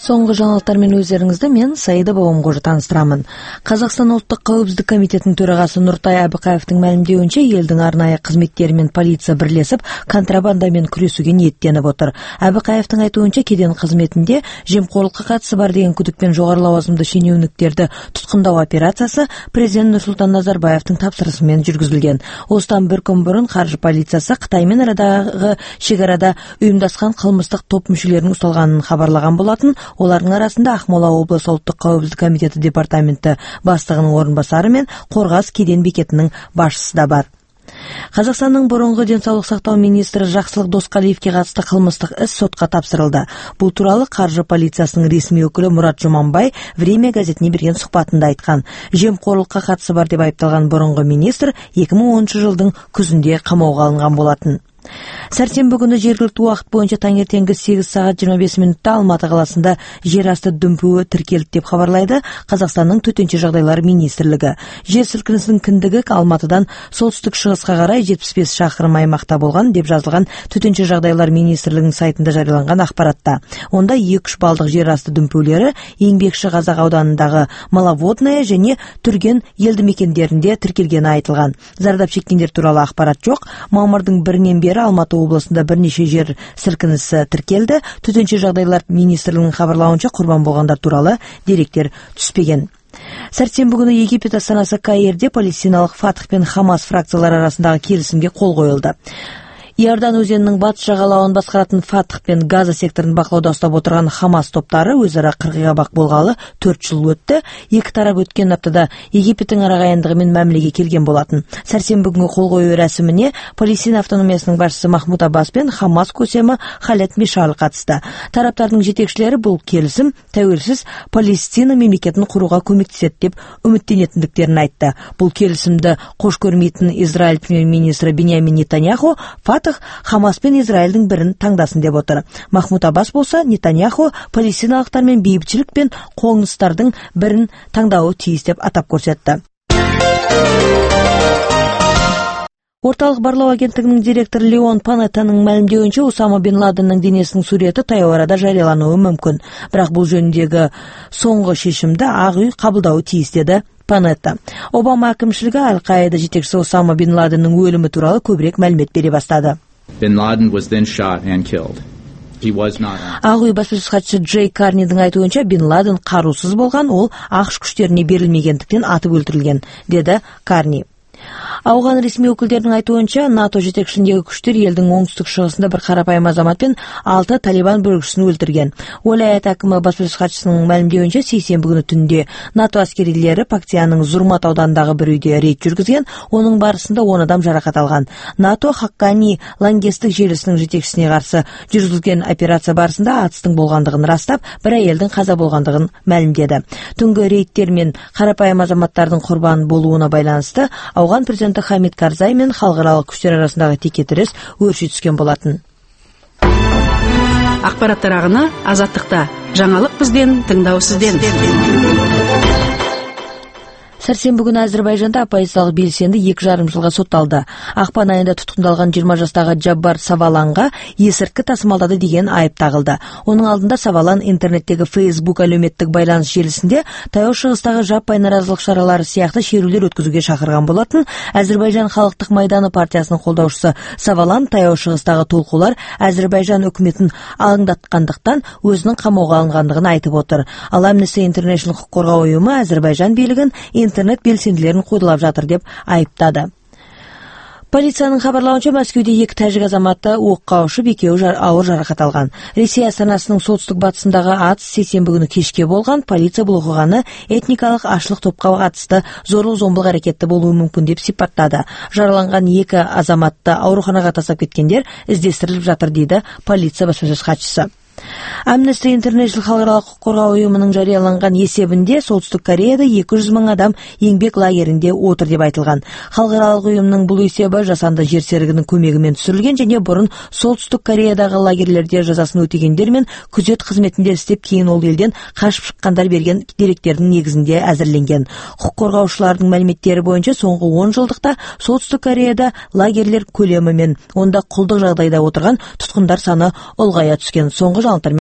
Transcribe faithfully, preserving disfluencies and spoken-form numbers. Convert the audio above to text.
Соңғы жаңалықтармен өздеріңізді мен Саида Бауымқожа таныстырамын. Қазақстан ұлттық қауіпсіздік комитетінің төрағасы Нұртай Әбіқаевтың мәлімдеуінше, елдің арнайы қызметтері мен полиция бірлесіп контрабандамен күресуге ниеттеніп отыр. Әбіқаевтың айтуынша, кеден қызметінде жемқорлыққа қатысы бар деген күдікпен жоғары лауазымды шенеуніктерді тұтқындау операциясы президент Нұрсұлтан Назарбаевтың тапсырысымен жүргізілген. Осыдан бір күн бұрын қаржы полициясы Қытаймен арадағы шекарада ұйымдасқан қылмыстық топ мүшелерінің ұсталғанын хабарлаған болатын. Олардың арасында Ақмола облысы ұлттық қауіпсіздік комитеті департаменті бастығының орынбасары мен Қорғас кеден бекетінің басшысы да бар. Қазақстанның бұрынғы денсаулық сақтау министрі Жақсылық Досқалиевке қатысты қылмыстық іс сотқа тапсырылды. Бұл туралы қаржы полициясының ресми өкілі Мұрат Жұманбай Время газетіне берген сұхбатында айтқан. Жемқорлыққа қатысы бар деп айыпталған бұрынғы министр екі мың оныншы жылдың күзінде қамауға алынған болатын. Сәрсенбі күні жергілікті уақыт бойынша таңертеңгі сегіз сағат жиырма бес минутта Алматы қаласында жер асты дүмпуі тіркелді деп хабарлайды Қазақстанның төтенше жағдайлар министрлігі. Жер сілкінісінің кіндігі Алматыдан солтүстік шығысқа қарай жетпіс бес шақырым аймақта болған деп жазылған төтенше жағдайлар министрлігінің сайтында жарияланған ақпаратта. Онда екі үш балдық жер асты дүмпулері Еңбекші Қазақ ауданындағы Маловодная және Түрген елді мекендерінде тіркелгені айтылған. Зардап шеккендер туралы ақпарат жоқ. Мамырдың бірінен бері Алматы облысында бірнеше жер сілкінісі тіркелді. Төтенше жағдайлар министрлігінің хабарлауынша, құрбан болғандар туралы деректер түспеген. Сәрсенбі күні Египет астанасы Каирде палестиналық Фатх пен Хамас фракциялары арасындағы келісімге қол қойылды. Иордан өзенінің батыс жағалауын басқаратын Фатх пен Газа секторын бақылауда ұстап отырған Хамас топтары өзара қырғиға бақ болғалы төрт жыл өтті. Екі тарап өткен аптада Египеттің арағайындығымен мәмілеге келген болатын. Сәрсенбі күнгі қол қою рәсіміне Палестина автономиясының басшысы Махмуд Аббас пен Хамас көсемі Халед Мишаль қатысты. Тараптардың жетекшілері бұл келісім тәуелсіз Палестина мемлекетін құруға көмектеседі деп үміттенетіндіктерін айтты. Бұл келісімді қош көрмейтін Израиль премьер-министрі Биньямин Нетаньяху Фатх Хамас пен Израильдің бірін таңдасын деп отыр. Махмуд Аббас болса, Нетаньяху палестиналықтармен бейбітшілік пен қоңыстардың бірін таңдауы тиіс деп атап көрсетті. Орталық барлау агенттігінің директоры Леон Панеттаның мәлімдеуінше, Усама бен Ладеннің денесінің суреті таяу арада жариялануы мүмкін. Бірақ бұл жөніндегі соңғы шешімді Ақ үй қабылдауы тиіс деді Панетта. Обама әкімшілігі Аль-Қаида жетекшісі Усама бен Ладеннің өлімі туралы көбірек мәлімет бере бастады. Ақ үй баспасөз хатшысы Джей Карнидің айтуынша, Бен Ладен қарусыз болған, ол ақш күштеріне берілмегендіктен атып өлтірілген, деді Карни. Ауған ресми өкілдерінің айтуынша, НАТО жетекшісіндегі күштер елдің оңтүстік шығысында бір қарапайым азамат пен алты талибан бүлікшісін өлтірген. Уәлаят әкімі баспасөз хатшысының мәлімдеуінше, сейсенбі күні түнде НАТО әскерилері Пактияның Зурмат ауданындағы бір үйде рейд жүргізген, оның барысында он адам жарақат алған. НАТО Хаққани лаңкестік желісінің жетекшісіне қарсы жүргізілген операция барысында атыстың болғандығын растап, бір әйелдің қаза болғандығын мәлімдеді. Түнгі рейдтер мен қарапайым азаматтардың құрбан болуына байланысты Ауған президенті Хамид Карзай мен халықаралық күштер арасындағы текетірес өрши түскен болатын. Ақпараттар ағыны Азаттықта. Жаңалық бізден, тыңдау сізден. Сәрсенбі күні Әзірбайжанда оппозициялық белсенді екі жарым жылға сотталды. Ақпан айында тұтқындалған жиырма жастағы Джаббар Саваланға есірткі тасымалдады деген айып тағылды. Оның алдында Савалан интернеттегі Facebook әлеуметтік байланыс желісінде таяу шығыстағы жаппай наразылық шаралары сияқты шерулер өткізуге шақырған болатын. Әзірбайжан халықтық майданы партиясының қолдаушысы Савалан таяу шығыстағы толқулар Әзірбайжан үкіметін алаңдатқандықтан өзінің қамауға алынғандығын айтып отыр. Ал Amnesty International құқық қорғау ұйымы Әзірбайжан билігін интернет белсенділерін қудалап жатыр деп айыптады. Полицияның хабарлауынша, Мәскеуде екі тәжік азаматы оққа ұшып, екеуі жар, ауыр жарақат алған. Ресей астанасының солтүстік батысындағы атыс сейсенбі күні кешке болған. Полиция бұл оқиғаны этникалық ашылық топқа қатысты зорлық-зомбылық әрекетті болуы мүмкін деп сипаттады. Жараланған екі азаматты ауруханаға тастап кеткендер іздестіріліп жатыр дейді полиция баспасөз хатшысы. Amnesty International халықаралық құқық қорғау ұйымының жарияланған есебінде солтүстік Кореяда екі жүз мың адам еңбек лагерінде отыр деп айтылған. Халықаралық ұйымның бұл есебі жасанды жер серігінің көмегімен түсірілген және бұрын солтүстік Кореядағы лагерлерде жазасын өтегендер мен күзет қызметінде істеп, кейін ол елден қашып шыққандар берген деректердің негізінде әзірленген. Құқық қорғаушылардың мәліметтері бойынша, соңғы он жылдықта солтүстік Кореяда лагерлер көлемі мен онда құлдық жағдайда отырған тұтқындар саны ұлғая түскен. Соңғы жаңалықтар